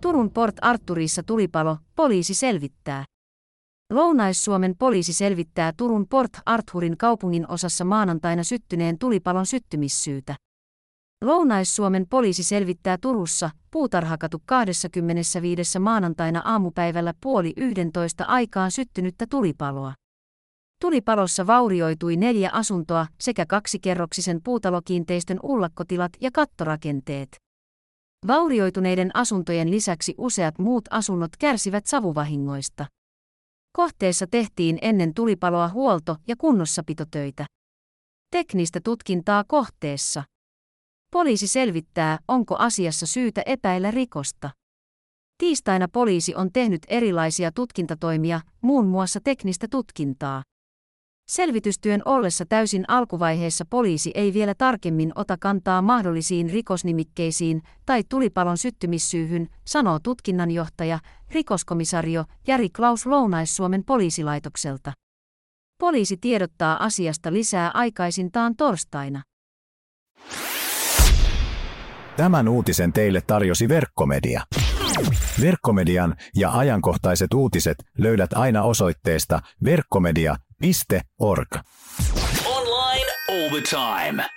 Turun Port Arthurissa tulipalo, poliisi selvittää. Lounais-Suomen poliisi selvittää Turun Port Arthurin kaupungin osassa maanantaina syttyneen tulipalon syttymissyytä. Lounais-Suomen poliisi selvittää Turussa, Puutarhakatu 25 maanantaina aamupäivällä 10:30 aikaan syttynyttä tulipaloa. Tulipalossa vaurioitui 4 asuntoa sekä 2-kerroksisen puutalokiinteistön ullakkotilat ja kattorakenteet. Vaurioituneiden asuntojen lisäksi useat muut asunnot kärsivät savuvahingoista. Kohteessa tehtiin ennen tulipaloa huolto- ja kunnossapitotöitä. Teknistä tutkintaa kohteessa. Poliisi selvittää, onko asiassa syytä epäillä rikosta. Tiistaina poliisi on tehnyt erilaisia tutkintatoimia, muun muassa teknistä tutkintaa. Selvitystyön ollessa täysin alkuvaiheessa poliisi ei vielä tarkemmin ota kantaa mahdollisiin rikosnimikkeisiin tai tulipalon syttymissyyhyn, sanoo tutkinnanjohtaja, rikoskomisario Jari Klaus Lounais-Suomen poliisilaitokselta. Poliisi tiedottaa asiasta lisää aikaisintaan torstaina. Tämän uutisen teille tarjosi Verkkomedia. Verkkomedian ja ajankohtaiset uutiset löydät aina osoitteesta verkkomedia.org. Online all the time.